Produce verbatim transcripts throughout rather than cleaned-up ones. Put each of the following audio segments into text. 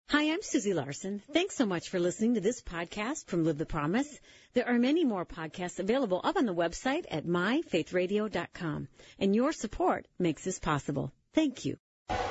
Hi, I'm Susie Larson. Thanks so much for listening to this podcast from Live the Promise. There are many more podcasts available up on the website at my faith radio dot com, and your support makes this possible. Thank you.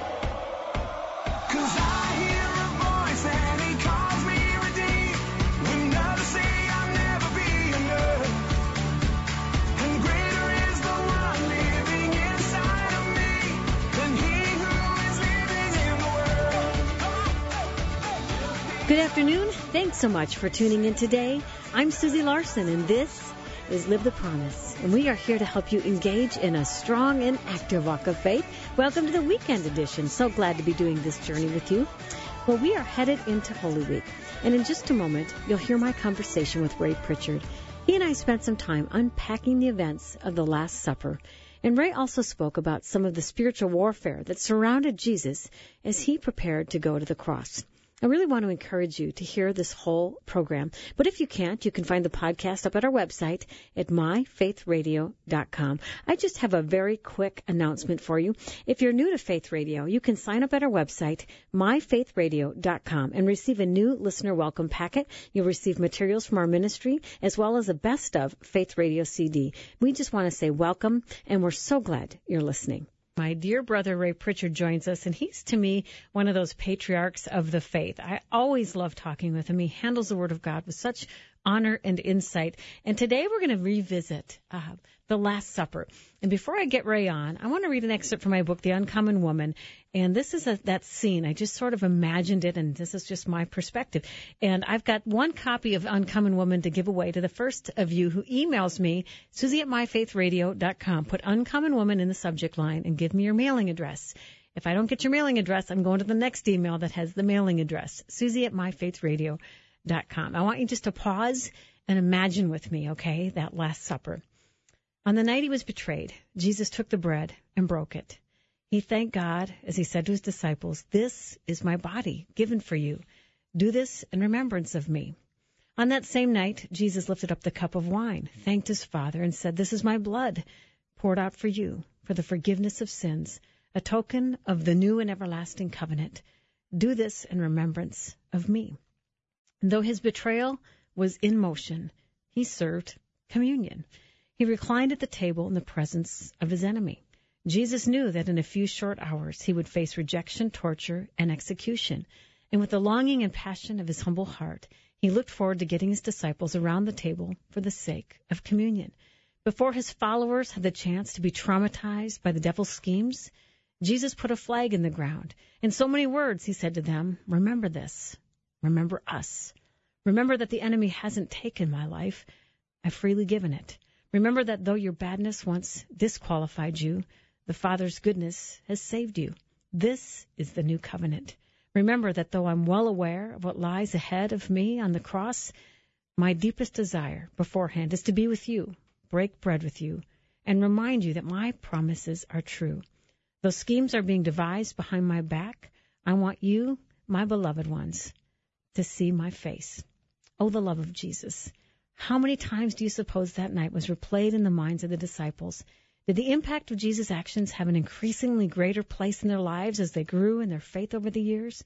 Good afternoon. Thanks so much for tuning in today. I'm Susie Larson, and this is Live the Promise. And we are here to help you engage in a strong and active walk of faith. Welcome to the weekend edition. So glad to be doing this journey with you. Well, we are headed into Holy Week. And in just a moment, you'll hear my conversation with Ray Pritchard. He and I spent some time unpacking the events of the Last Supper. And Ray also spoke about some of the spiritual warfare that surrounded Jesus as he prepared to go to the cross. I really want to encourage you to hear this whole program. But if you can't, you can find the podcast up at our website at my faith radio dot com. I just have a very quick announcement for you. If you're new to Faith Radio, you can sign up at our website, my faith radio dot com, and receive a new listener welcome packet. You'll receive materials from our ministry as well as a best of Faith Radio C D. We just want to say welcome, and we're so glad you're listening. My dear brother Ray Pritchard joins us, and he's, to me, one of those patriarchs of the faith. I always love talking with him. He handles the Word of God with such honor and insight. And today we're going to revisit uh, the Last Supper. And before I get Ray on, I want to read an excerpt from my book, The Uncommon Woman. And this is a, that scene. I just sort of imagined it, and this is just my perspective. And I've got one copy of Uncommon Woman to give away to the first of you who emails me, Susie at my faith radio dot com. Put Uncommon Woman in the subject line and give me your mailing address. If I don't get your mailing address, I'm going to the next email that has the mailing address, Susie at my faith radio dot com. I want you just to pause and imagine with me, okay, that Last Supper. On the night he was betrayed, Jesus took the bread and broke it. He thanked God as he said to his disciples, "This is my body given for you. Do this in remembrance of me." On that same night, Jesus lifted up the cup of wine, thanked his Father, and said, "This is my blood poured out for you for the forgiveness of sins, a token of the new and everlasting covenant. Do this in remembrance of me." And though his betrayal was in motion, he served communion. He reclined at the table in the presence of his enemy. Jesus knew that in a few short hours he would face rejection, torture, and execution. And with the longing and passion of his humble heart, he looked forward to getting his disciples around the table for the sake of communion. Before his followers had the chance to be traumatized by the devil's schemes, Jesus put a flag in the ground. In so many words, he said to them, "Remember this. Remember us. Remember that the enemy hasn't taken my life. I've freely given it. Remember that though your badness once disqualified you, the Father's goodness has saved you. This is the new covenant. Remember that though I'm well aware of what lies ahead of me on the cross, my deepest desire beforehand is to be with you, break bread with you, and remind you that my promises are true. Though schemes are being devised behind my back, I want you, my beloved ones, to see my face." Oh, the love of Jesus. How many times do you suppose that night was replayed in the minds of the disciples? Did the impact of Jesus' actions have an increasingly greater place in their lives as they grew in their faith over the years?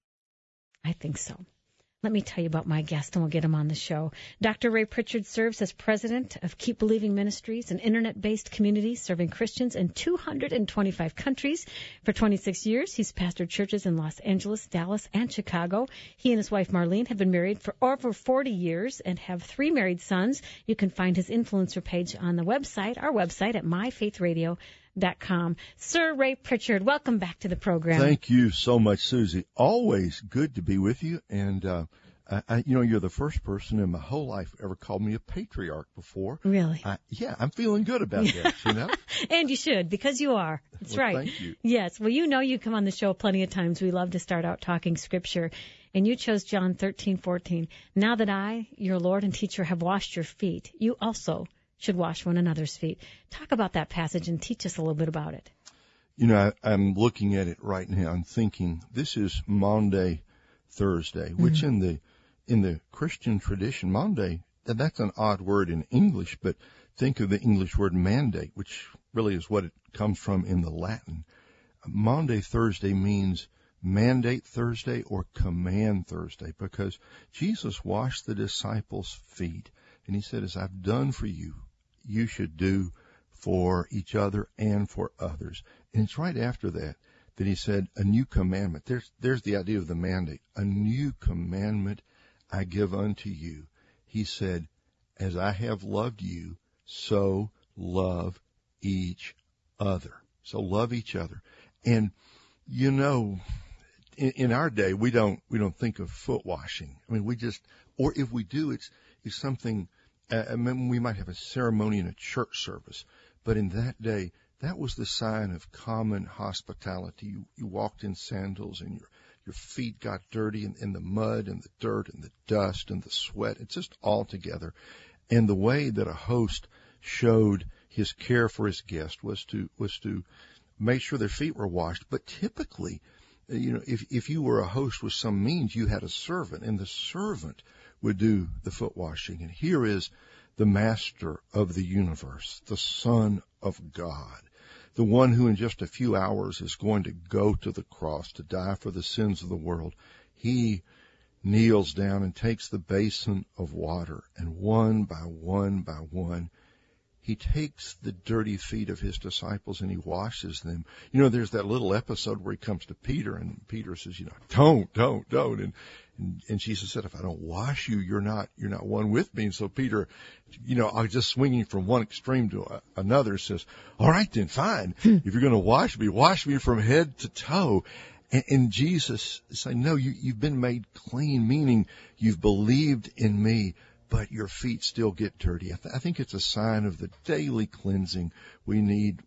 I think so. Let me tell you about my guest, and we'll get him on the show. Doctor Ray Pritchard serves as president of Keep Believing Ministries, an internet-based community serving Christians in two hundred twenty-five countries. For twenty-six years, he's pastored churches in Los Angeles, Dallas, and Chicago. He and his wife, Marlene, have been married for over forty years and have three married sons. You can find his influencer page on the website, our website, at my faith radio dot com. Sir Ray Pritchard, welcome back to the program. Thank you so much, Susie. Always good to be with you. And, uh, I, I, you know, you're the first person in my whole life ever called me a patriarch before. Really? I, yeah, I'm feeling good about this, you know? And you should, because you are. That's well, right. Thank you. Yes. Well, you know you come on the show plenty of times. We love to start out talking Scripture. And you chose John thirteen fourteen. Now that I, your Lord and teacher, have washed your feet, you also should wash one another's feet. Talk about that passage and teach us a little bit about it. You know, I, I'm looking at it right now. I'm thinking this is Maundy Thursday, which mm-hmm. in the in the Christian tradition, Maundy, that's an odd word in English, but think of the English word mandate, which really is what it comes from in the Latin. Maundy Thursday means Mandate Thursday or Command Thursday, because Jesus washed the disciples' feet. And he said, as I've done for you, you should do for each other and for others. And it's right after that that he said, a new commandment. There's, there's the idea of the mandate. A new commandment I give unto you. He said, as I have loved you, so love each other. So love each other. And, you know, in, in our day, we don't, we don't think of foot washing. I mean, we just, or if we do, it's, it's something, uh, I mean, we might have a ceremony in a church service, but in that day, that was the sign of common hospitality. You, you walked in sandals and your, your feet got dirty in, in the mud and the dirt and the dust and the sweat. It's just all together. And the way that a host showed his care for his guest was to, was to make sure their feet were washed. But typically, you know, if, if you were a host with some means, you had a servant, and the servant would do the foot washing. And here is the master of the universe, the Son of God, the one who in just a few hours is going to go to the cross to die for the sins of the world. He kneels down and takes the basin of water, and one by one by one, he takes the dirty feet of his disciples and he washes them. You know, there's that little episode where he comes to Peter, and Peter says, you know, don't, don't, don't. And, and, and Jesus said, if I don't wash you, you're not, you're not one with me. And so Peter, you know, I was just swinging from one extreme to a, another, says, all right, then fine. If you're going to wash me, wash me from head to toe. And, and Jesus said, no, you, you've been made clean, meaning you've believed in me, but your feet still get dirty. I, th- I think it's a sign of the daily cleansing we need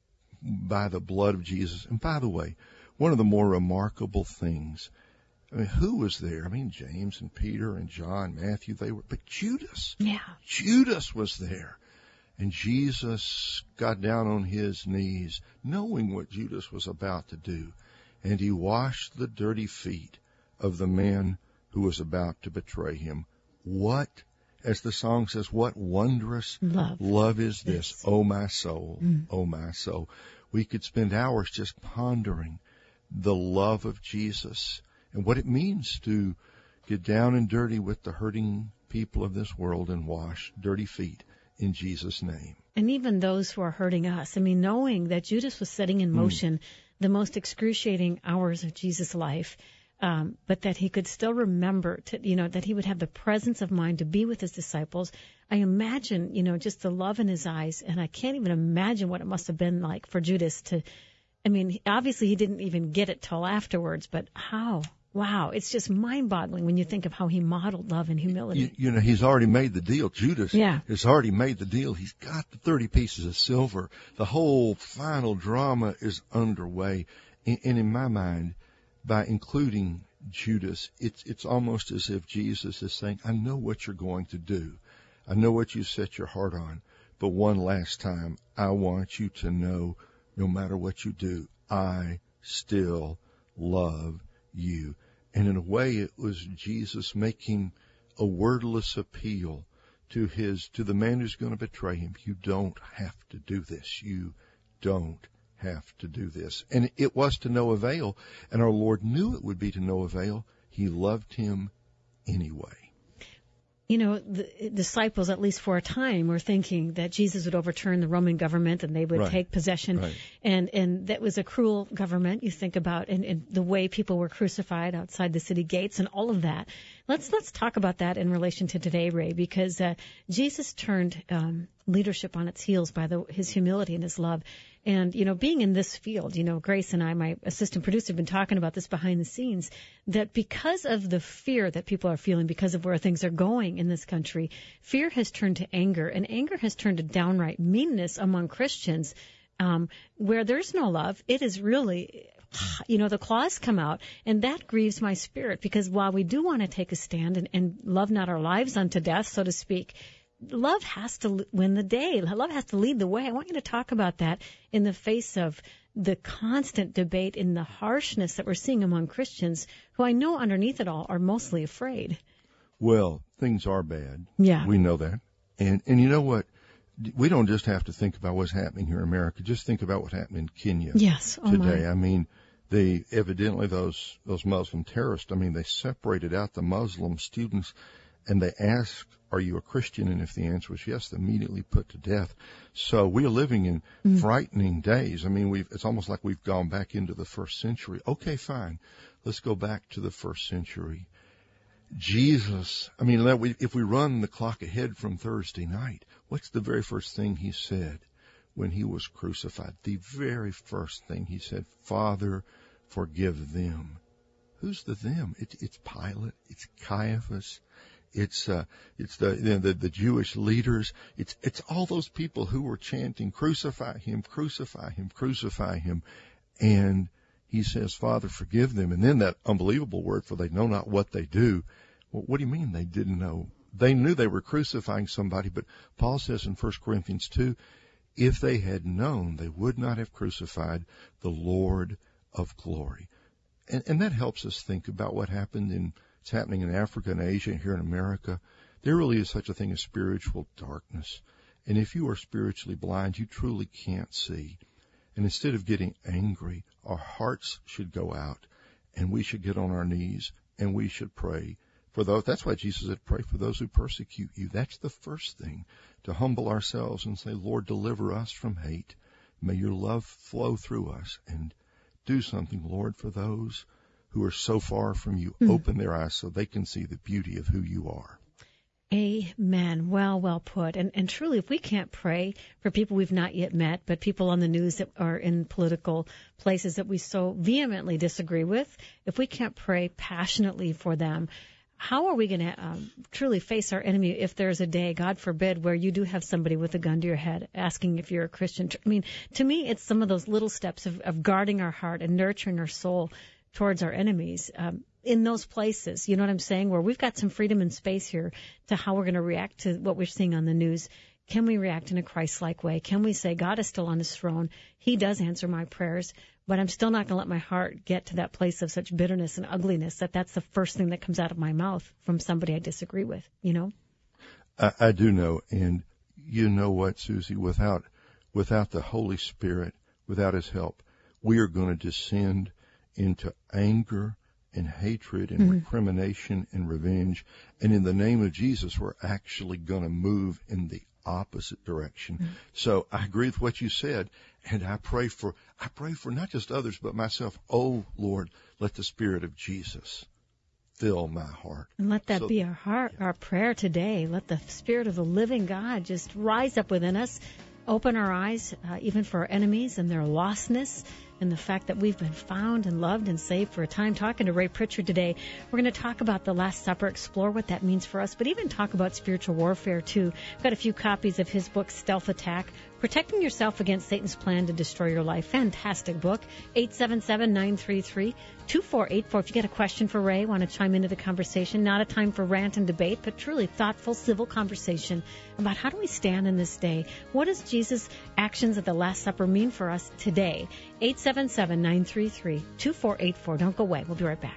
by the blood of Jesus. And by the way, one of the more remarkable things, I mean, who was there? I mean, James and Peter and John, Matthew, they were, but Judas. Yeah. Judas was there. And Jesus got down on his knees, knowing what Judas was about to do. And he washed the dirty feet of the man who was about to betray him. What, as the song says, what wondrous love, love is this, yes. oh my soul, Mm. oh my soul. We could spend hours just pondering the love of Jesus and what it means to get down and dirty with the hurting people of this world and wash dirty feet in Jesus' name. And even those who are hurting us. I mean, knowing that Judas was setting in motion mm. the most excruciating hours of Jesus' life, um, but that he could still remember, to, you know, that he would have the presence of mind to be with his disciples. I imagine, you know, just the love in his eyes, and I can't even imagine what it must have been like for Judas to, I mean, obviously he didn't even get it till afterwards, but how? Wow, it's just mind-boggling when you think of how he modeled love and humility. You, you know, he's already made the deal. Judas yeah. has already made the deal. He's got the thirty pieces of silver. The whole final drama is underway. And, and in my mind, by including Judas, it's it's almost as if Jesus is saying, I know what you're going to do. I know what you set your heart on. But one last time, I want you to know, no matter what you do, I still love you. And in a way, it was Jesus making a wordless appeal to his, to the man who's going to betray him. You don't have to do this. You don't have to do this. And it was to no avail. And our Lord knew it would be to no avail. He loved him anyway. You know, the disciples, at least for a time, were thinking that Jesus would overturn the Roman government and they would right. take possession. Right. And and that was a cruel government, you think about, and, and the way people were crucified outside the city gates and all of that. Let's let's talk about that in relation to today, Ray, because uh, Jesus turned um, leadership on its heels by the, his humility and his love. And, you know, being in this field, you know, Grace and I, my assistant producer, have been talking about this behind the scenes, that because of the fear that people are feeling because of where things are going in this country, fear has turned to anger, and anger has turned to downright meanness among Christians, um, where there's no love. It is really, you know, the claws come out, and that grieves my spirit, because while we do want to take a stand and, and love not our lives unto death, so to speak, love has to win the day. Love has to lead the way. I want you to talk about that in the face of the constant debate and the harshness that we're seeing among Christians, who I know underneath it all are mostly afraid. Well, things are bad. Yeah. We know that. And and you know what? We don't just have to think about what's happening here in America. Just think about what happened in Kenya yes. oh today. My. I mean, They evidently, those, those Muslim terrorists, I mean, they separated out the Muslim students and they asked, are you a Christian? And if the answer was yes, they immediately put to death. So we are living in mm. frightening days. I mean, we've, it's almost like we've gone back into the first century. Okay, fine. Let's go back to the first century. Jesus, I mean, if we run the clock ahead from Thursday night, what's the very first thing he said when he was crucified? The very first thing he said, Father, forgive them. Who's the them? It, it's Pilate. It's Caiaphas. It's, uh, it's the, you know, the, the Jewish leaders. It's, it's all those people who were chanting, crucify him, crucify him, crucify him. And he says, Father, forgive them. And then that unbelievable word, for they know not what they do. Well, what do you mean they didn't know? They knew they were crucifying somebody, but Paul says in First Corinthians two, if they had known, they would not have crucified the Lord of glory. And, and that helps us think about what happened in, it's happening in Africa and Asia and here in America. There really is such a thing as spiritual darkness. And if you are spiritually blind, you truly can't see. And instead of getting angry, our hearts should go out and we should get on our knees and we should pray for those. That's why Jesus said, pray for those who persecute you. That's the first thing, to humble ourselves and say, Lord, deliver us from hate. May your love flow through us, and do something, Lord, for those who are so far from you. Mm. Open their eyes so they can see the beauty of who you are. Amen. Well, well put. And, and truly, if we can't pray for people we've not yet met, but people on the news that are in political places that we so vehemently disagree with, if we can't pray passionately for them, how are we going to um, truly face our enemy if there's a day, God forbid, where you do have somebody with a gun to your head asking if you're a Christian? I mean, to me, it's some of those little steps of, of guarding our heart and nurturing our soul towards our enemies. Um, in those places, you know what I'm saying, where we've got some freedom and space here to how we're going to react to what we're seeing on the news. Can we react in a Christ-like way? Can we say, God is still on his throne, he does answer my prayers, but I'm still not going to let my heart get to that place of such bitterness and ugliness that that's the first thing that comes out of my mouth from somebody I disagree with, you know? I, I do know, and you know what, Susie, without without the Holy Spirit, without his help, we are going to descend into anger and hatred and mm-hmm. recrimination and revenge. And in the name of Jesus, we're actually going to move in the opposite direction. Mm-hmm. So I agree with what you said. And I pray for, I pray for not just others, but myself. Oh, Lord, let the Spirit of Jesus fill my heart. And let that so, be our heart, our prayer today. Let the Spirit of the living God just rise up within us. Open our eyes, uh, even for our enemies and their lostness, and the fact that we've been found and loved and saved for a time. Talking to Ray Pritchard today, we're going to talk about the Last Supper, explore what that means for us, but even talk about spiritual warfare, too. I've got a few copies of his book, Stealth Attack, Protecting Yourself Against Satan's Plan to Destroy Your Life. Fantastic book. eight seven seven, nine three three, two four eight four. If you get a question for Ray, want to chime into the conversation, not a time for rant and debate, but truly thoughtful, civil conversation about how do we stand in this day? What does Jesus' actions at the Last Supper mean for us today? eight seven seven, nine three three, two four eight four. Don't go away. We'll be right back.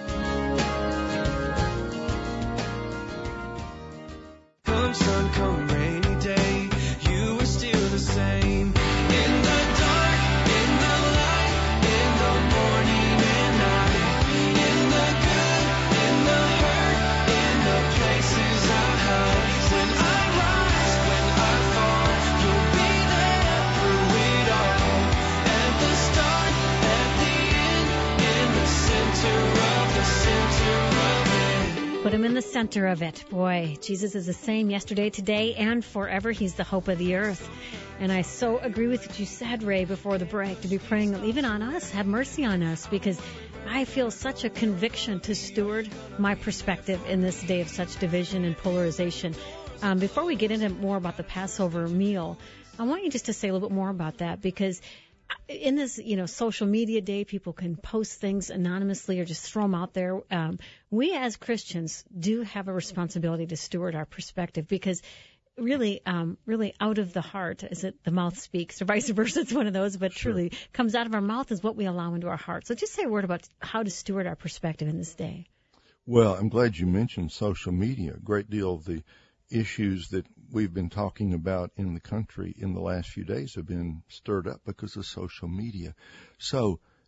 Come sun, come rainy day, you are still the same. In the dark, in the light, in the morning and night, in the good, in the hurt, in the places I hide. When I rise, when I fall, you'll be there through it all. At the start, at the end, in the center of the center of it. Put him in the center of it. Boy, Jesus is the same yesterday, today, and forever. He's the hope of the earth. And I so agree with what you said, Ray, before the break, to be praying even on us. Have mercy on us, because I feel such a conviction to steward my perspective in this day of such division and polarization. Um, before we get into more about the Passover meal, I want you just to say a little bit more about that, because in this, you know, social media day, people can post things anonymously or just throw them out there. Um, we as Christians do have a responsibility to steward our perspective, because really, um, really out of the heart, is it the mouth speaks, or vice versa? It's one of those, but sure. Truly comes out of our mouth is what we allow into our heart. So just say a word about how to steward our perspective in this day. Well, I'm glad you mentioned social media. A great deal of the issues that we've been talking about in the country in the last few days have been stirred up because of social media. So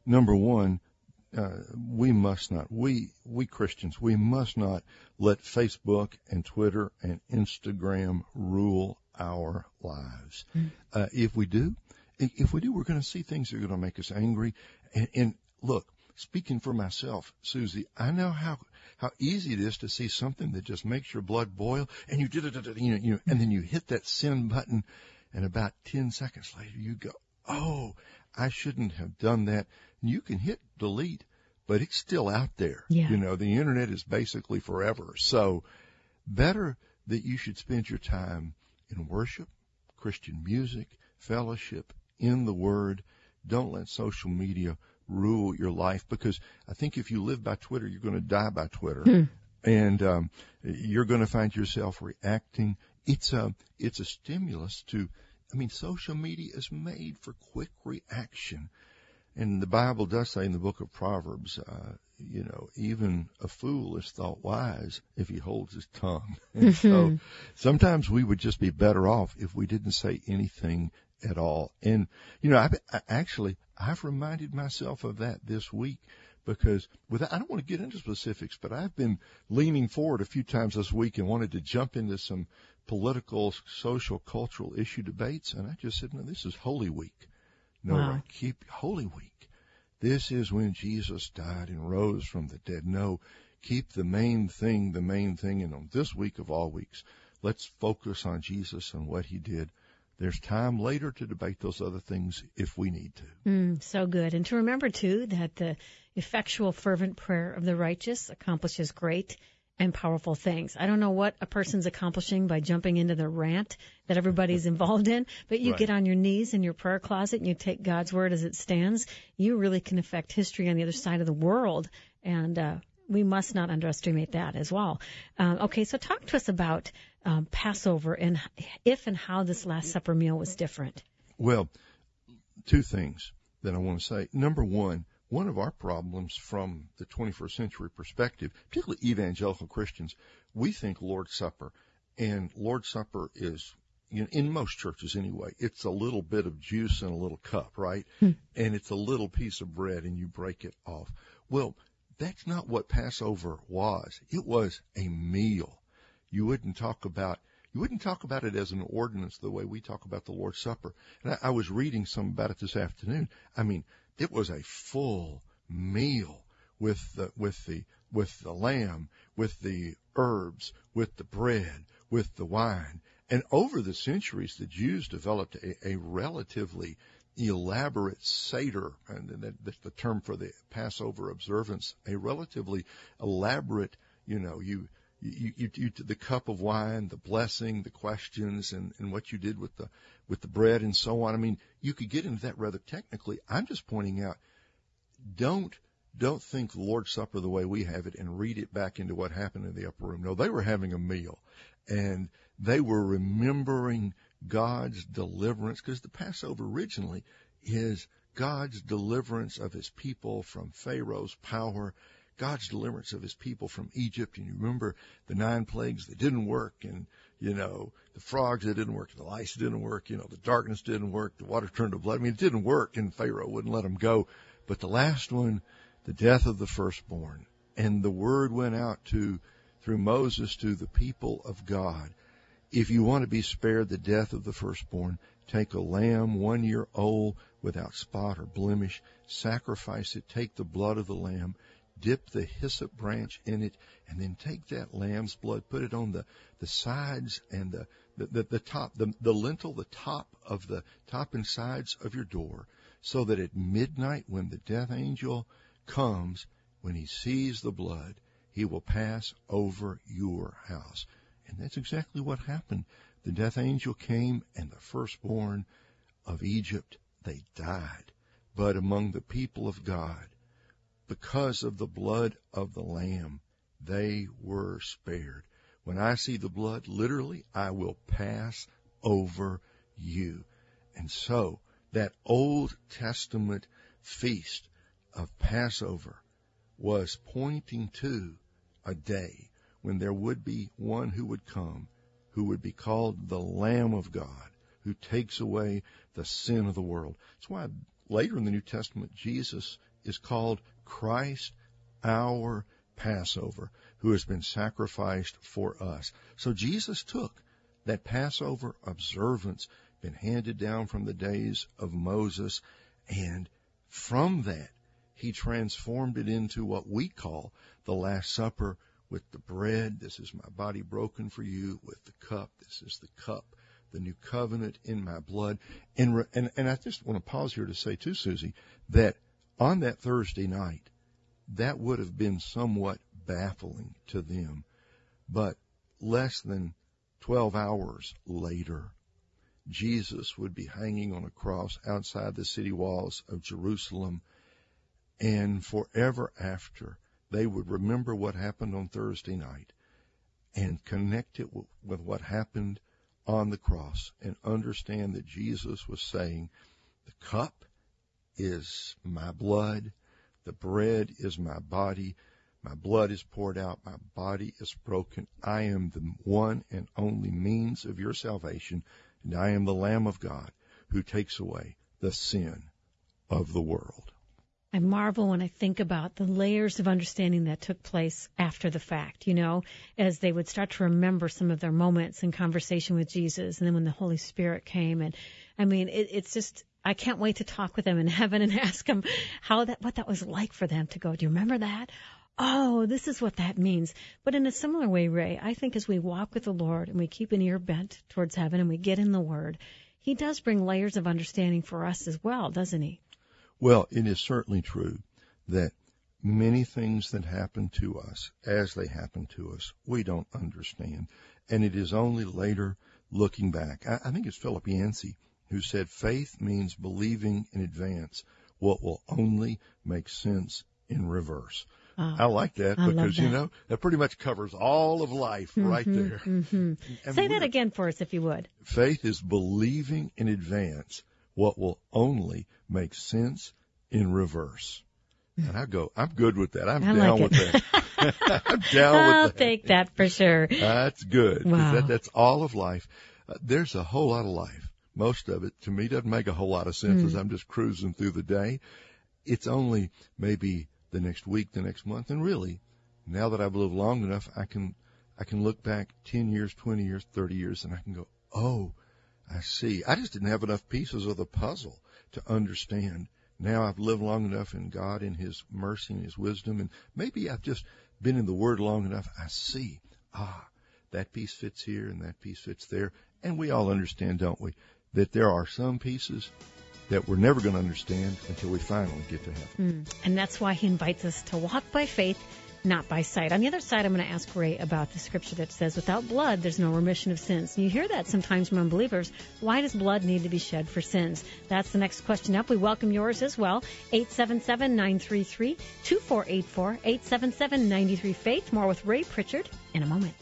number one, uh, we must not, we, we Christians, we must not let Facebook and Twitter and Instagram rule our lives. Mm. Uh, if we do, if we do, we're going to see things that are going to make us angry. And, and look, speaking for myself, Susie, I know how, how easy it is to see something that just makes your blood boil, and you did it, you know, you know, and then you hit that send button, and about ten seconds later you go, oh, I shouldn't have done that. And you can hit delete, but it's still out there. Yeah. You know, the internet is basically forever. So better that you should spend your time in worship, Christian music, fellowship, in the Word. Don't let social media rule your life, because I think if you live by Twitter, you're going to die by Twitter. Hmm. And um, you're going to find yourself reacting. It's a, it's a stimulus to, I mean, social media is made for quick reaction. And the Bible does say in the book of Proverbs, uh, you know, even a fool is thought wise if he holds his tongue. And so sometimes we would just be better off if we didn't say anything at all. And, you know, I, I actually, I've reminded myself of that this week, because with, I don't want to get into specifics, but I've been leaning forward a few times this week and wanted to jump into some political, social, cultural issue debates. And I just said, no, this is Holy Week. No, wow. Keep Holy Week. This is when Jesus died and rose from the dead. No, keep the main thing, the main thing. And on this week of all weeks, let's focus on Jesus and what he did. There's time later to debate those other things if we need to. Mm, so good. And to remember, too, that the effectual, fervent prayer of the righteous accomplishes great and powerful things. I don't know what a person's accomplishing by jumping into the rant that everybody's involved in, but you right. get on your knees in your prayer closet and you take God's word as it stands. You really can affect history on the other side of the world, and uh, we must not underestimate that as well. Um, okay, so talk to us about um, Passover and if and how this Last Supper meal was different. Well, two things that I want to say. Number one, one of our problems from the twenty-first century perspective, particularly evangelical Christians, we think Lord's Supper, and Lord's Supper is, you know, in most churches anyway, it's a little bit of juice in a little cup, right? Hmm. And it's a little piece of bread and you break it off. Well, that's not what Passover was. It was a meal. You wouldn't talk about You wouldn't talk about it as an ordinance the way we talk about the Lord's Supper. And I, I was reading some about it this afternoon. I mean, it was a full meal with the, with the, with the lamb, with the herbs, with the bread, with the wine. And over the centuries, the Jews developed a, a relatively elaborate Seder, and that, that's the term for the Passover observance, a relatively elaborate, you know, you, You, you, you, the cup of wine, the blessing, the questions, and, and what you did with the, with the bread and so on. I mean, you could get into that rather technically. I'm just pointing out, don't, don't think the Lord's Supper the way we have it and read it back into what happened in the upper room. No, they were having a meal, and they were remembering God's deliverance, because the Passover originally is God's deliverance of his people from Pharaoh's power, God's deliverance of his people from Egypt. And you remember the nine plagues that didn't work, and, you know, the frogs that didn't work, the lice didn't work, you know, the darkness didn't work, the water turned to blood. I mean, it didn't work, and Pharaoh wouldn't let them go. But the last one, the death of the firstborn, and the word went out to, through Moses, to the people of God. If you want to be spared the death of the firstborn, take a lamb one year old without spot or blemish, sacrifice it, take the blood of the lamb, dip the hyssop branch in it, and then take that lamb's blood, put it on the, the sides and the, the, the, the top, the, the lintel, the top of the top and sides of your door, so that at midnight when the death angel comes, when he sees the blood, he will pass over your house. And that's exactly what happened. The death angel came, and the firstborn of Egypt, they died. But among the people of God, because of the blood of the Lamb, they were spared. When I see the blood, literally, I will pass over you. And so, that Old Testament feast of Passover was pointing to a day when there would be one who would come, who would be called the Lamb of God, who takes away the sin of the world. That's why later in the New Testament, Jesus is called Christ our Passover, who has been sacrificed for us. So Jesus took that Passover observance, been handed down from the days of Moses, and from that, he transformed it into what we call the Last Supper with the bread. This is my body broken for you. With the cup, this is the cup, the new covenant in my blood. And, and, and I just want to pause here to say too, Susie, that on that Thursday night, that would have been somewhat baffling to them. But less than twelve hours later, Jesus would be hanging on a cross outside the city walls of Jerusalem, and forever after, they would remember what happened on Thursday night and connect it w- with what happened on the cross and understand that Jesus was saying, the cup is my blood, the bread is my body, my blood is poured out, my body is broken. I am the one and only means of your salvation, and I am the Lamb of God who takes away the sin of the world. I marvel when I think about the layers of understanding that took place after the fact, you know, as they would start to remember some of their moments in conversation with Jesus, and then when the Holy Spirit came. And I mean, it, it's just, I can't wait to talk with them in heaven and ask them how that, what that was like for them to go, do you remember that? Oh, this is what that means. But in a similar way, Ray, I think as we walk with the Lord and we keep an ear bent towards heaven and we get in the Word, He does bring layers of understanding for us as well, doesn't He? Well, it is certainly true that many things that happen to us, as they happen to us, we don't understand. And it is only later, looking back, I, I think it's Philip Yancey who said, faith means believing in advance what will only make sense in reverse. Oh, I like that I because, that. you know, that pretty much covers all of life mm-hmm, right there. Mm-hmm. Say that again for us, if you would. Faith is believing in advance what will only make sense in reverse. And I go, I'm good with that. I'm I down like with that. I'm down I'll with that. I'll take that for sure. That's good. Wow. That, that's all of life. Uh, there's a whole lot of life. Most of it, to me, doesn't make a whole lot of sense mm. as I'm just cruising through the day. It's only maybe the next week, the next month. And really, now that I've lived long enough, I can, I can look back ten years, twenty years, thirty years, and I can go, oh, I see. I just didn't have enough pieces of the puzzle to understand. Now I've lived long enough in God and His mercy and His wisdom, and maybe I've just been in the Word long enough. I see, ah, that piece fits here and that piece fits there. And we all understand, don't we, that there are some pieces that we're never going to understand until we finally get to heaven. Mm. And that's why He invites us to walk by faith, not by sight. On the other side, I'm going to ask Ray about the scripture that says, without blood, there's no remission of sins. And you hear that sometimes from unbelievers. Why does blood need to be shed for sins? That's the next question up. We welcome yours as well. eight seven seven, nine three three, two four eight four, eight seven seven, nine three, faith. More with Ray Pritchard in a moment.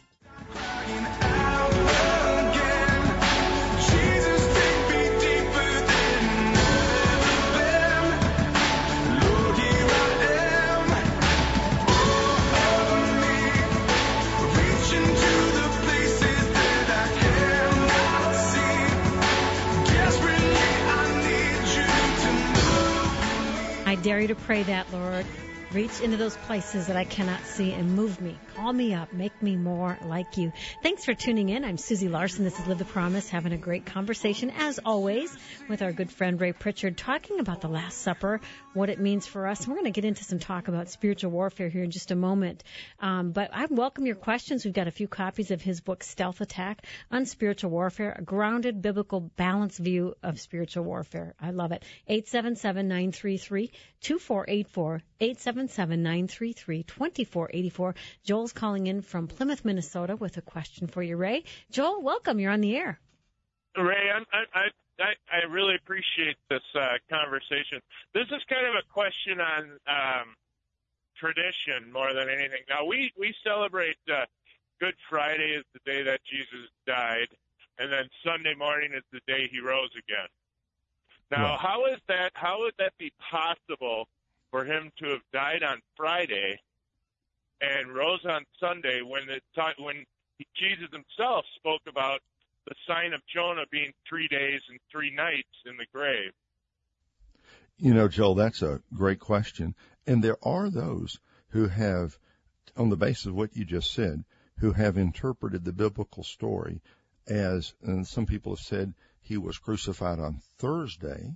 I dare you to pray that, Lord. Reach into those places that I cannot see and move me. Call me up. Make me more like you. Thanks for tuning in. I'm Susie Larson. This is Live the Promise, having a great conversation, as always, with our good friend Ray Pritchard, talking about the Last Supper, what it means for us. And we're going to get into some talk about spiritual warfare here in just a moment. Um, but I welcome your questions. We've got a few copies of his book, Stealth Attack on Spiritual Warfare, a grounded, biblical, balanced view of spiritual warfare. I love it. eight seven seven, nine three three, two four eight four, eight seven seven, nine three three, two four eight four. Joel's calling in from Plymouth, Minnesota with a question for you, Ray. Joel, welcome. You're on the air. Ray, I'm, I, I, I really appreciate this uh, conversation. This is kind of a question on um, tradition more than anything. Now, we, we celebrate uh, Good Friday is the day that Jesus died, and then Sunday morning is the day He rose again. Now, right. how is that? How would that be possible for Him to have died on Friday and rose on Sunday when the when Jesus Himself spoke about the sign of Jonah being three days and three nights in the grave? You know, Joel, that's a great question. And there are those who have, on the basis of what you just said, who have interpreted the biblical story as, and some people have said he was crucified on Thursday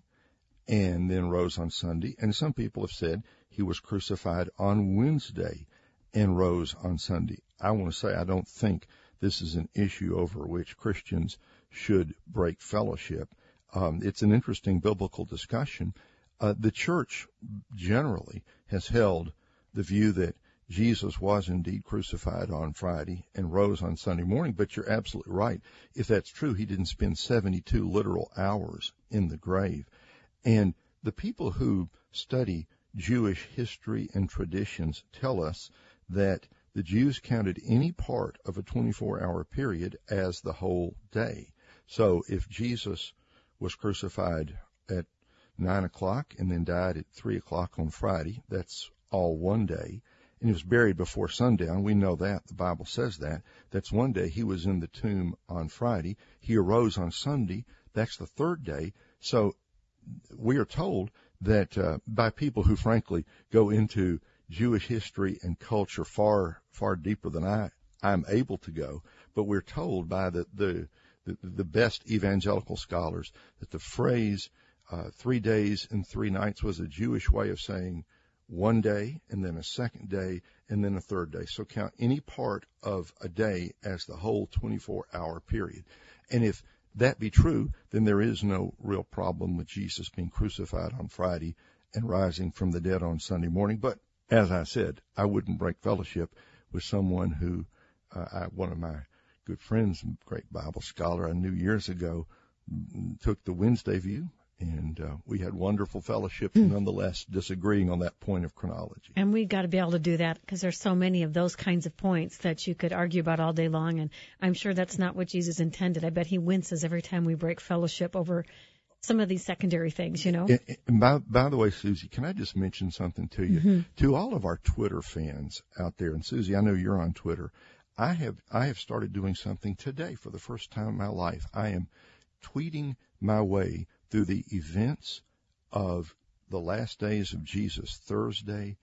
and then rose on Sunday. And some people have said he was crucified on Wednesday and rose on Sunday. I want to say I don't think this is an issue over which Christians should break fellowship. Um, it's an interesting biblical discussion. Uh, the church generally has held the view that Jesus was indeed crucified on Friday and rose on Sunday morning, but you're absolutely right. If that's true, he didn't spend seventy-two literal hours in the grave. And the people who study Jewish history and traditions tell us that the Jews counted any part of a twenty-four hour period as the whole day. So if Jesus was crucified at nine o'clock and then died at three o'clock on Friday, that's all one day. And he was buried before sundown. We know that. The Bible says that. That's one day. He was in the tomb on Friday. He arose on Sunday. That's the third day. So we are told that uh, by people who, frankly, go into Jewish history and culture far, far deeper than I, I'm able to go, but we're told by the, the, the, the best evangelical scholars that the phrase uh, three days and three nights was a Jewish way of saying one day and then a second day and then a third day. So count any part of a day as the whole twenty-four hour period. And if that be true, then there is no real problem with Jesus being crucified on Friday and rising from the dead on Sunday morning. But as I said, I wouldn't break fellowship with someone who, uh, I, one of my good friends, great Bible scholar I knew years ago, took the Wednesday view. And uh, we had wonderful fellowship, mm. nonetheless, disagreeing on that point of chronology. And we've got to be able to do that because there's so many of those kinds of points that you could argue about all day long. And I'm sure that's not what Jesus intended. I bet he winces every time we break fellowship over some of these secondary things, you know. And, and by, by the way, Susie, can I just mention something to you? Mm-hmm. To all of our Twitter fans out there, and Susie, I know you're on Twitter. I have I have started doing something today for the first time in my life. I am tweeting my way through the events of the last days of Jesus, Thursday,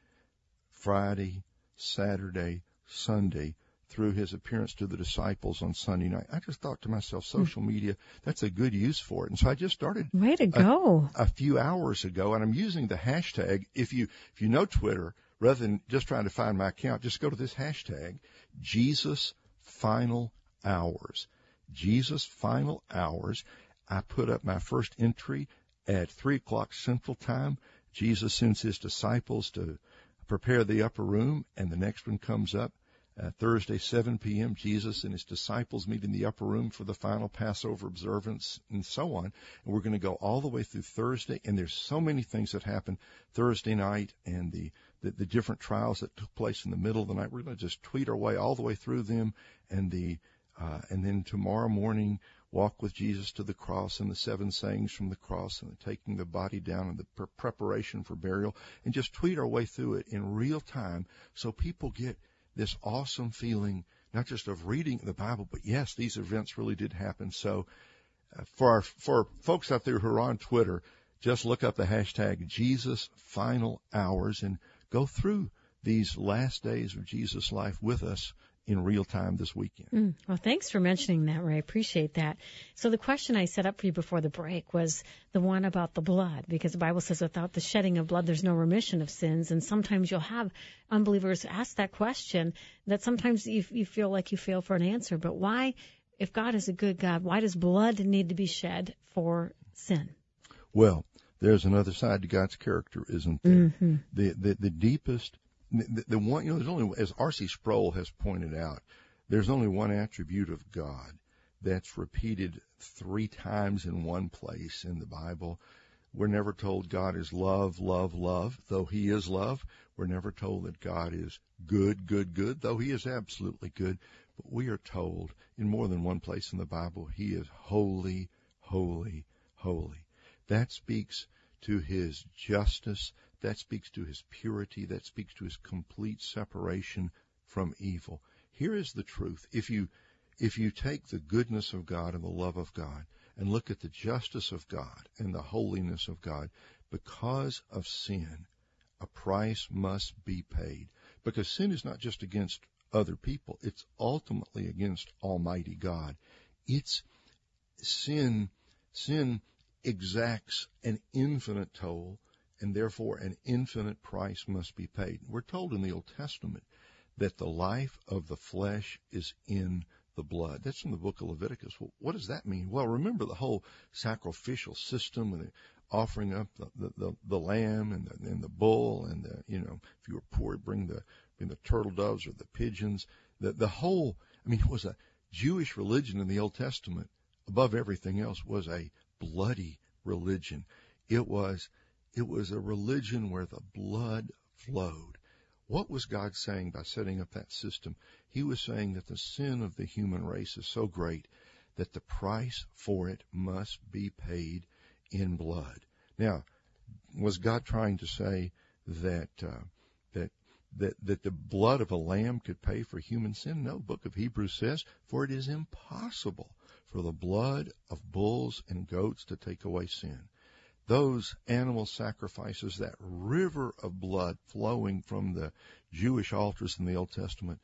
Friday, Saturday, Sunday, through his appearance to the disciples on Sunday night. I just thought to myself, social media, that's a good use for it. And so I just started Way to go. A, a few hours ago, and I'm using the hashtag. If you if you know Twitter, rather than just trying to find my account, just go to this hashtag, Jesus Final Hours. Jesus Final Hours. I put up my first entry at three o'clock Central Time. Jesus sends his disciples to prepare the upper room, and the next one comes up uh, Thursday, seven p.m. Jesus and his disciples meet in the upper room for the final Passover observance, and so on. And we're going to go all the way through Thursday, and there's so many things that happen Thursday night and the, the, the different trials that took place in the middle of the night. We're going to just tweet our way all the way through them, and the uh, and then tomorrow morning, walk with Jesus to the cross and the seven sayings from the cross and the taking the body down and the pre- preparation for burial, and just tweet our way through it in real time so people get this awesome feeling, not just of reading the Bible, but yes, these events really did happen. So uh, for our, for folks out there who are on Twitter, just look up the hashtag Jesus Final Hours and go through these last days of Jesus' life with us in real time this weekend. Mm, well, thanks for mentioning that, Ray. I appreciate that. So the question I set up for you before the break was the one about the blood, because the Bible says without the shedding of blood, there's no remission of sins. And sometimes you'll have unbelievers ask that question that sometimes you, you feel like you fail for an answer. But why, if God is a good God, why does blood need to be shed for sin? Well, there's another side to God's character, isn't there? Mm-hmm. The, the, the deepest The, the one, you know, there's only, as R C Sproul has pointed out, there's only one attribute of God that's repeated three times in one place in the Bible. We're never told God is love, love, love, though he is love. We're never told that God is good, good, good, though he is absolutely good. But we are told in more than one place in the Bible, he is holy, holy, holy. That speaks to his justice. That speaks to his purity. That speaks to his complete separation from evil. Here is the truth. If you, if you take the goodness of God and the love of God and look at the justice of God and the holiness of God, because of sin, a price must be paid. Because sin is not just against other people, it's ultimately against Almighty God. It's sin, sin exacts an infinite toll, and therefore an infinite price must be paid. We're told in the Old Testament that the life of the flesh is in the blood. That's from the book of Leviticus. Well, what does that mean? Well, remember the whole sacrificial system and the offering up the, the, the, the lamb and the, and the bull, and the, you know, if you were poor, bring the, bring the turtle doves or the pigeons. The, the whole, I mean, it was a Jewish religion in the Old Testament. Above everything else was a bloody religion. It was, it was a religion where the blood flowed. What was God saying by setting up that system? He was saying that the sin of the human race is so great that the price for it must be paid in blood. Now, was God trying to say that uh, that that that the blood of a lamb could pay for human sin? No, the book of Hebrews says, for it is impossible for the blood of bulls and goats to take away sin. Those animal sacrifices, that river of blood flowing from the Jewish altars in the Old Testament,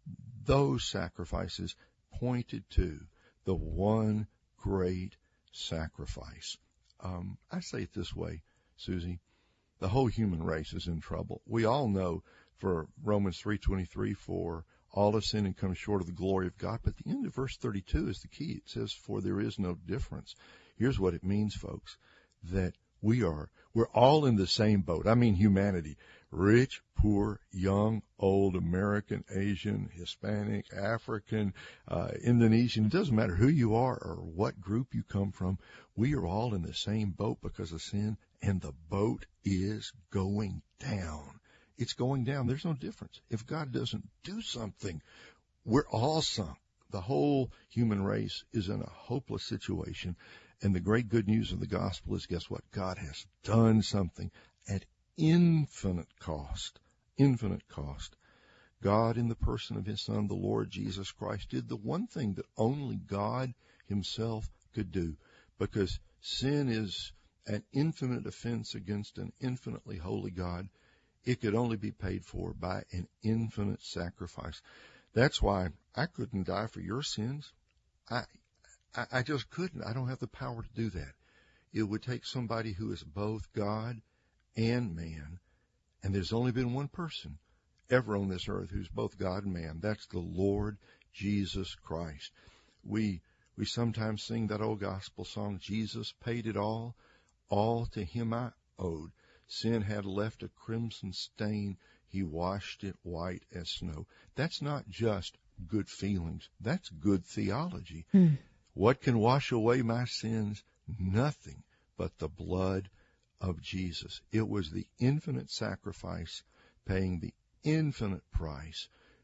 those sacrifices pointed to the one great sacrifice. Um, I say it this way, Susie, the whole human race is in trouble. We all know for Romans three twenty-three, for all have sinned and come short of the glory of God. But the end of verse thirty-two is the key. It says, for there is no difference. Here's what it means, folks, that we are, we're all in the same boat. I mean humanity. Rich, poor, young, old, American, Asian, Hispanic, African, uh, Indonesian. It doesn't matter who you are or what group you come from. We are all in the same boat because of sin, and the boat is going down. It's going down. There's no difference. If God doesn't do something, we're all sunk. The whole human race is in a hopeless situation. And the great good news of the gospel is, guess what? God has done something at infinite cost, infinite cost. God, in the person of his Son, the Lord Jesus Christ, did the one thing that only God himself could do, because sin is an infinite offense against an infinitely holy God. It could only be paid for by an infinite sacrifice. That's why I couldn't die for your sins. I, I, I just couldn't. I don't have the power to do that. It would take somebody who is both God and man, and there's only been one person ever on this earth who's both God and man. That's the Lord Jesus Christ. We we sometimes sing that old gospel song, Jesus paid it all, all to him I owed. Sin had left a crimson stain, he washed it white as snow. That's not just good feelings, that's good theology. Hmm. What can wash away my sins? Nothing but the blood of Jesus. It was the infinite sacrifice, paying the infinite price,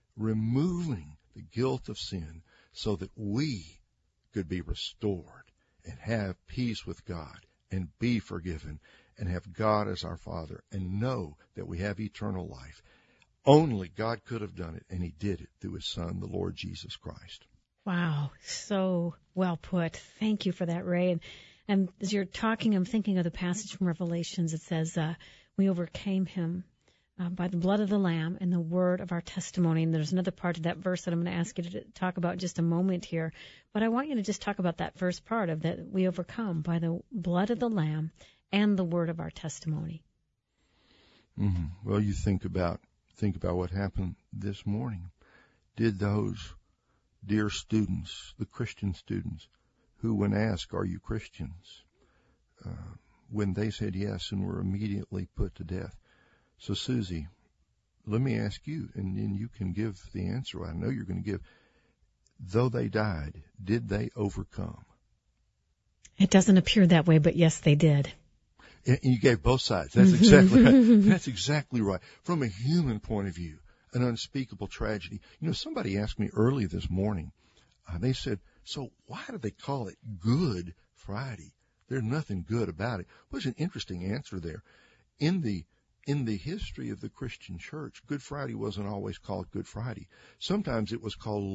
removing the guilt of sin so that we could be restored and have peace with God and be forgiven and have God as our Father and know that we have eternal life. Only God could have done it, and he did it through his Son, the Lord Jesus Christ. Wow, so well put. Thank you for that, Ray. And, and as you're talking, I'm thinking of the passage from Revelations. It says, uh, we overcame him uh, by the blood of the Lamb and the word of our testimony. And there's another part of that verse that I'm going to ask you to talk about in just a moment here. But I want you to just talk about that first part of that we overcome by the blood of the Lamb and the word of our testimony. Mm-hmm. Well, you think about think about what happened this morning. Did those dear students, the Christian students, who when asked, are you Christians, uh, when they said yes and were immediately put to death. So, Susie, let me ask you, and then you can give the answer I know you're going to give. Though they died, did they overcome? It doesn't appear that way, but yes, they did. And you gave both sides. That's exactly right. That's exactly right. From a human point of view, an unspeakable tragedy. You know, somebody asked me early this morning, uh, they said, so why do they call it Good Friday? There's nothing good about it. Well, there's an interesting answer there. In the in the history of the Christian church, Good Friday wasn't always called Good Friday. Sometimes it was called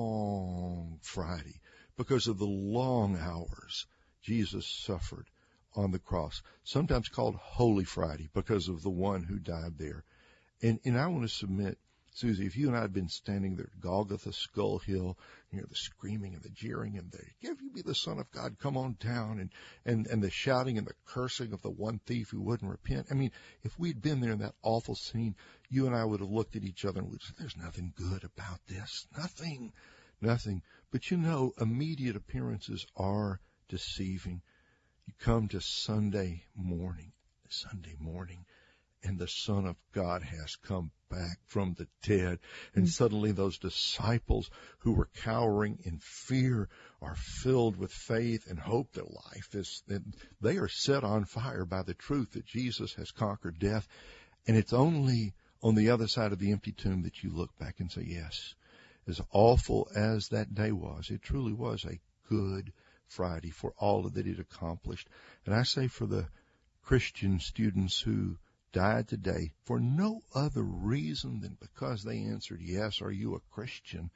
Long Friday because of the long hours Jesus suffered on the cross, sometimes called Holy Friday because of the one who died there. And, and I want to submit, Susie, if you and I had been standing there at Golgotha Skull Hill, you know, the screaming and the jeering and the, if you be the Son of God, come on down, and, and, and the shouting and the cursing of the one thief who wouldn't repent. I mean, if we'd been there in that awful scene, you and I would have looked at each other and we'd say, there's nothing good about this. Nothing. Nothing. But you know, immediate appearances are deceiving. You come to Sunday morning, Sunday morning, and the Son of God has come back from the dead. And mm. suddenly those disciples who were cowering in fear are filled with faith and hope that life is, that they are set on fire by the truth that Jesus has conquered death. And it's only on the other side of the empty tomb that you look back and say, yes, as awful as that day was, it truly was a good Friday for all that it accomplished. And I say for the Christian students who died today for no other reason than because they answered, yes, are you a Christian?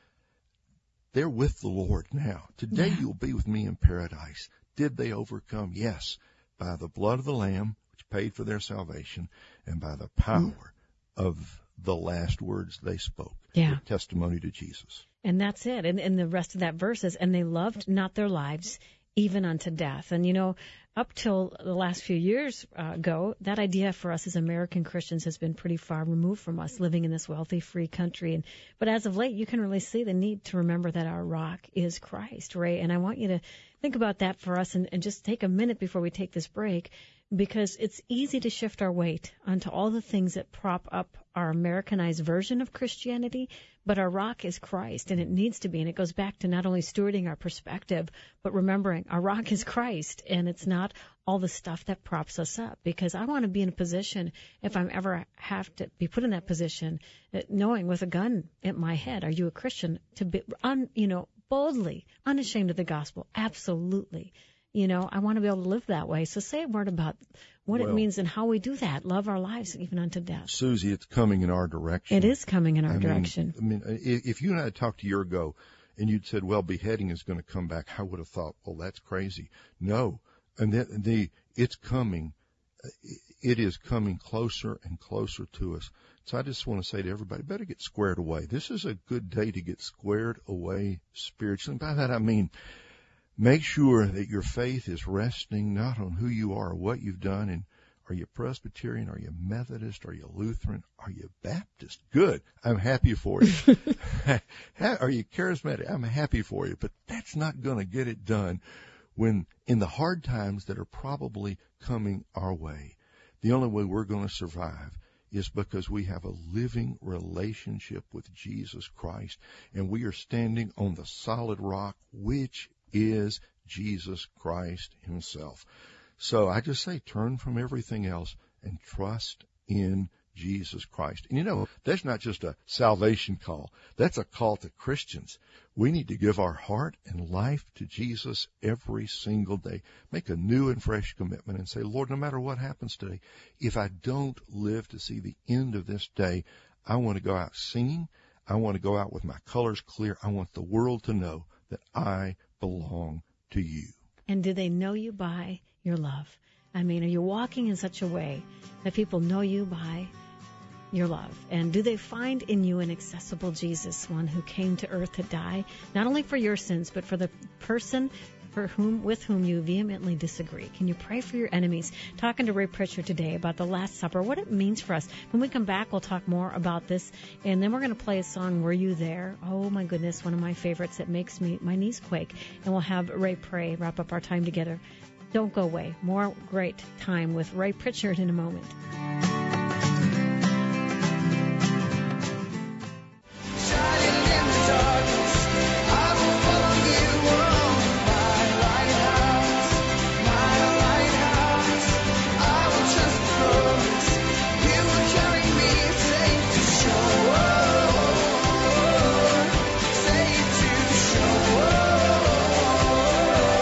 They're with the Lord now. Today yeah. you'll be with me in paradise. Did they overcome? Yes, by the blood of the Lamb, which paid for their salvation, and by the power mm. of the last words they spoke. Yeah. Testimony to Jesus. And that's it. And, and the rest of that verse is, and they loved not their lives, even unto death. And, you know, up till the last few years uh, ago, that idea for us as American Christians has been pretty far removed from us, living in this wealthy, free country. And but as of late, you can really see the need to remember that our rock is Christ, Ray. And I want you to think about that for us and, and just take a minute before we take this break, because it's easy to shift our weight onto all the things that prop up our Americanized version of Christianity, but our rock is Christ, and it needs to be. And it goes back to not only stewarding our perspective, but remembering our rock is Christ, and it's not all the stuff that props us up. Because I want to be in a position, if I'm ever have to be put in that position, knowing with a gun at my head, are you a Christian? To be, un, you know, boldly, unashamed of the gospel, absolutely. You know, I want to be able to live that way. So say a word about what well, it means and how we do that. Love our lives even unto death. Susie, it's coming in our direction. It is coming in our I direction. Mean, I mean, if you and I had talked a year ago and you'd said, well, beheading is going to come back, I would have thought, well, that's crazy. No. And the, the it's coming. It is coming closer and closer to us. So I just want to say to everybody, better get squared away. This is a good day to get squared away spiritually. And by that I mean, make sure that your faith is resting not on who you are or what you've done. And are you Presbyterian? Are you Methodist? Are you Lutheran? Are you Baptist? Good. I'm happy for you. Are you charismatic? I'm happy for you. But that's not going to get it done when in the hard times that are probably coming our way. The only way we're going to survive is because we have a living relationship with Jesus Christ, and we are standing on the solid rock, which is Jesus Christ himself. So I just say turn from everything else and trust in Jesus Christ. And you know, that's not just a salvation call. That's a call to Christians. We need to give our heart and life to Jesus every single day. Make a new and fresh commitment and say, Lord, no matter what happens today, if I don't live to see the end of this day, I want to go out singing. I want to go out with my colors clear. I want the world to know that I belong to you. And do they know you by your love? I mean, are you walking in such a way that people know you by your love? And do they find in you an accessible Jesus, one who came to earth to die, not only for your sins, but for the person for whom, with whom you vehemently disagree? Can you pray for your enemies? Talking to Ray Pritchard today about the Last Supper, what it means for us. When we come back, we'll talk more about this, and then we're going to play a song, Were You There? Oh, my goodness, one of my favorites that makes me my knees quake. And we'll have Ray pray, wrap up our time together. Don't go away. More great time with Ray Pritchard in a moment.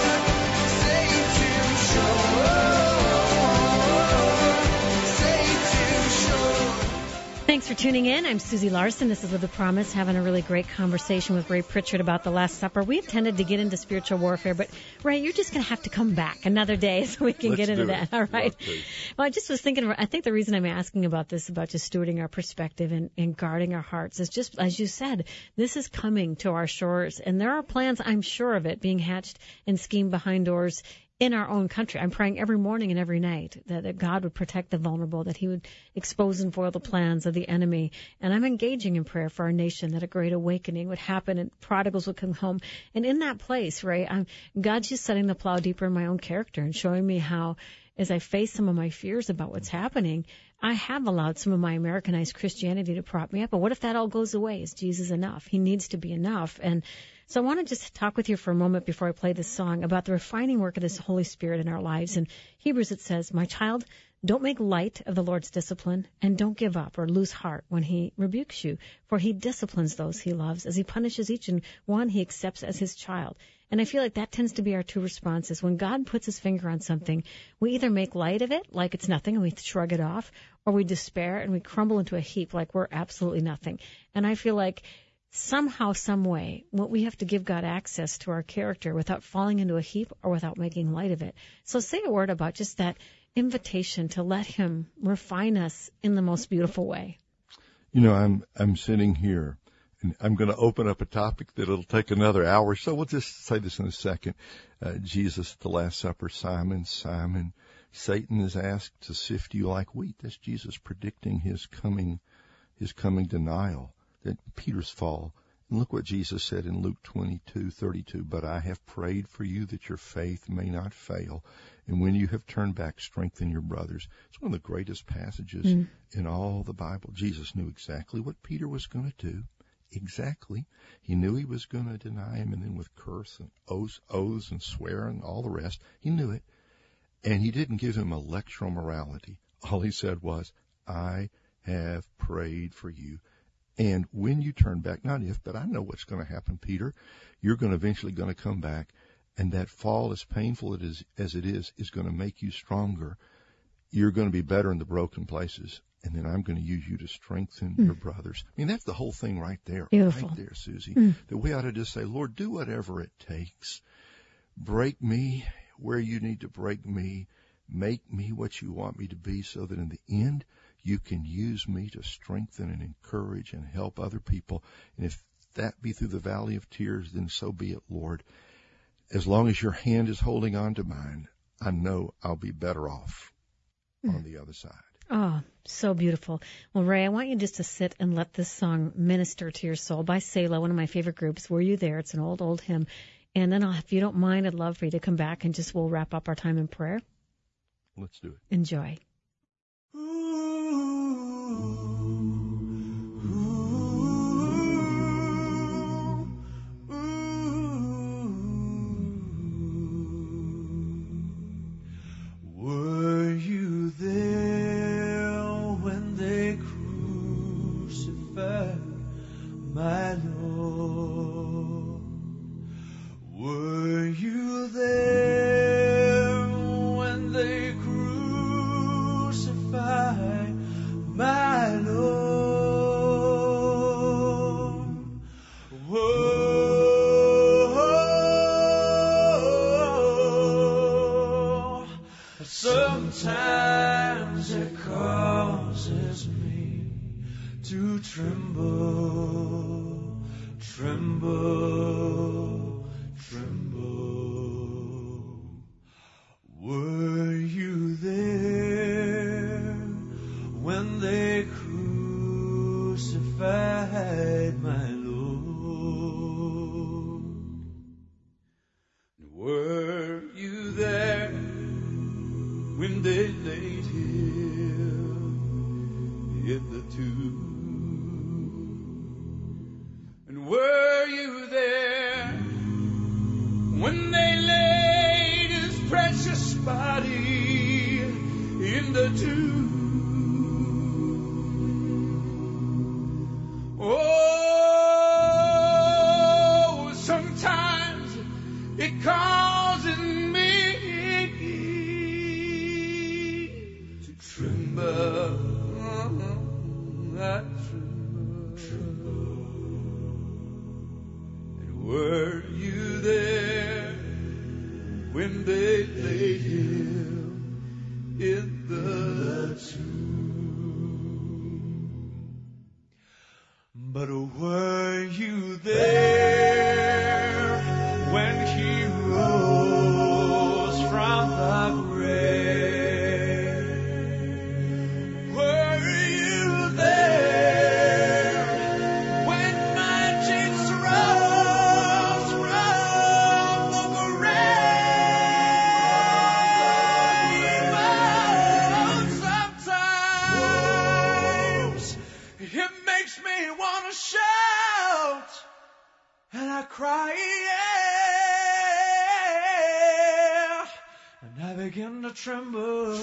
Say Thanks for tuning in. I'm Susie Larson. This is Live the Promise, having a really great conversation with Ray Pritchard about the Last Supper. We intended to get into spiritual warfare, but Ray, you're just going to have to come back another day so we can Let's get into do that. it. All right. Okay. Well, I just was thinking, I think the reason I'm asking about this, about just stewarding our perspective and, and guarding our hearts, is just, as you said, this is coming to our shores, and there are plans, I'm sure of it, being hatched and schemed behind doors in our own country. I'm praying every morning and every night that, that God would protect the vulnerable, that he would expose and foil the plans of the enemy. And I'm engaging in prayer for our nation, that a great awakening would happen and prodigals would come home. And in that place, Ray, I'm, God's just setting the plow deeper in my own character and showing me how, as I face some of my fears about what's happening, I have allowed some of my Americanized Christianity to prop me up. But what if that all goes away? Is Jesus enough? He needs to be enough. And so I want to just talk with you for a moment before I play this song about the refining work of this Holy Spirit in our lives. In Hebrews it says, "My child, don't make light of the Lord's discipline, and don't give up or lose heart when he rebukes you, for he disciplines those he loves. As he punishes each and one he accepts as his child." And I feel like that tends to be our two responses. When God puts his finger on something, we either make light of it, like it's nothing, and we shrug it off, or we despair and we crumble into a heap like we're absolutely nothing. And I feel like somehow, some way, we have to give God access to our character without falling into a heap or without making light of it. So say a word about just that invitation to let him refine us in the most beautiful way. You know, I'm I'm sitting here, and I'm going to open up a topic that it'll take another hour, so we'll just say this in a second. Uh, Jesus at the Last Supper, Simon, Simon, Satan is asked to sift you like wheat. That's Jesus predicting his coming, his coming denial, that Peter's fall. And look what Jesus said in Luke twenty-two thirty-two, "But I have prayed for you that your faith may not fail. And when you have turned back, strengthen your brothers." It's one of the greatest passages mm. in all the Bible. Jesus knew exactly what Peter was going to do. Exactly. He knew he was going to deny him, and then with curse and oaths, oaths and swear and all the rest, he knew it. And he didn't give him a lecture on morality. All he said was, "I have prayed for you. And when you turn back," not if, but I know what's going to happen, Peter, "you're going to eventually going to come back, and that fall, as painful it is, as it is, is going to make you stronger. You're going to be better in the broken places, and then I'm going to use you to strengthen mm. your brothers." I mean, that's the whole thing right there. Beautiful. Right there, Susie. Mm. That we ought to just say, "Lord, do whatever it takes. Break me where you need to break me. Make me what you want me to be, so that in the end, you can use me to strengthen and encourage and help other people. And if that be through the valley of tears, then so be it, Lord. As long as your hand is holding on to mine, I know I'll be better off mm. on the other side." Oh, so beautiful. Well, Ray, I want you just to sit and let this song minister to your soul by Selah, one of my favorite groups. Were You There? It's an old, old hymn. And then I'll, if you don't mind, I'd love for you to come back and just we'll wrap up our time in prayer. Let's do it. Enjoy. Were you there when they crucified my Lord? Were you there when they crucified my Lord? Whoa. Sometimes it causes me to tremble, tremble, tremble. Were you there when they crucified my Lord? Were you there when they laid him in the tomb? And were you there when they laid his precious body in the tomb? Oh, sometimes it causes me to tremble. Were you there when they laid him in the tomb? But were you there when he rose from the grave? Were you there when magics rose from the grave? Sometimes it makes me want to shout, and I cry, yeah, and I begin to tremble.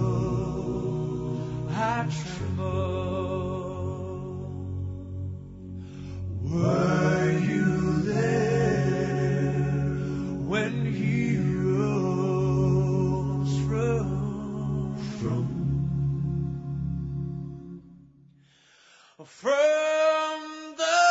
I tremble. Were you there when he rose from from from the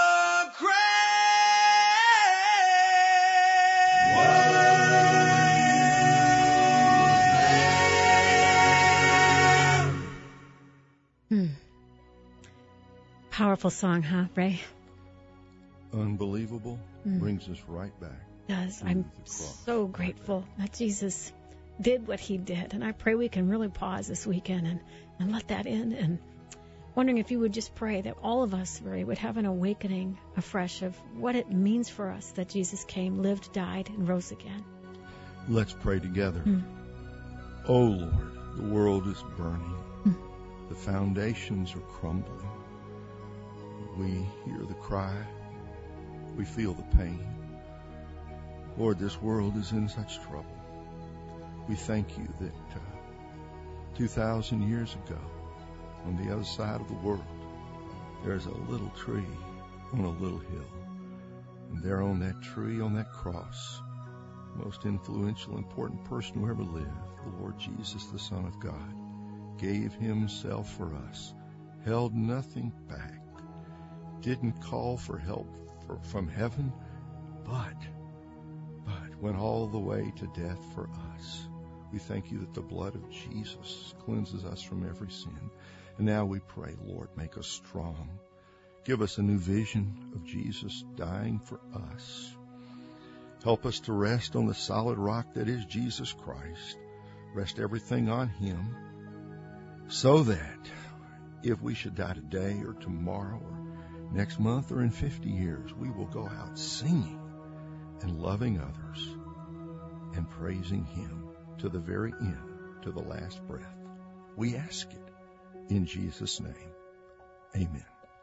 Hmm. Powerful song, huh, Ray? Unbelievable. Mm. Brings us right back. Does. to I'm the cross. so grateful that Jesus did what he did. And I pray we can really pause this weekend and, and let that in. And wondering if you would just pray that all of us, Ray, would have an awakening afresh of what it means for us that Jesus came, lived, died, and rose again. Let's pray together. Mm. Oh Lord, the world is burning. Mm. The foundations are crumbling. We hear the cry. We feel the pain. Lord, this world is in such trouble. We thank you that uh, two thousand years ago, on the other side of the world, there's a little tree on a little hill. And there on that tree, on that cross, most influential, important person who ever lived, the Lord Jesus, the Son of God, gave himself for us, held nothing back, didn't call for help for, from heaven, but, but went all the way to death for us. We thank you that the blood of Jesus cleanses us from every sin. And now we pray, Lord, make us strong. Give us a new vision of Jesus dying for us. Help us to rest on the solid rock that is Jesus Christ. Rest everything on him, so that if we should die today or tomorrow or next month or in fifty years, we will go out singing and loving others and praising him to the very end, to the last breath. We ask it in Jesus' name. Amen.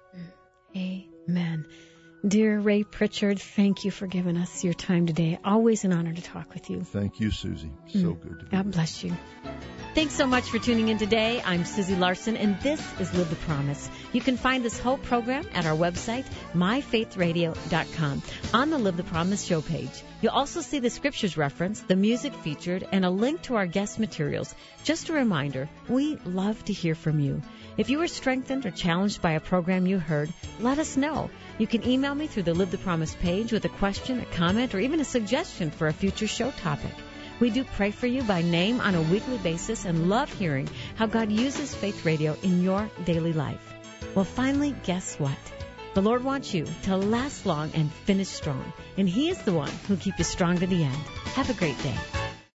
Amen. Dear Ray Pritchard, thank you for giving us your time today. Always an honor to talk with you. Thank you, Susie. So Mm. good to be God with bless you. Thanks so much for tuning in today. I'm Susie Larson, and this is Live the Promise. You can find this whole program at our website, my faith radio dot com, on the Live the Promise show page. You'll also see the scriptures referenced, the music featured, and a link to our guest materials. Just a reminder, we love to hear from you. If you were strengthened or challenged by a program you heard, let us know. You can email me through the Live the Promise page with a question, a comment, or even a suggestion for a future show topic. We do pray for you by name on a weekly basis and love hearing how God uses Faith Radio in your daily life. Well, finally, guess what? The Lord wants you to last long and finish strong, and He is the one who keeps you strong to the end. Have a great day.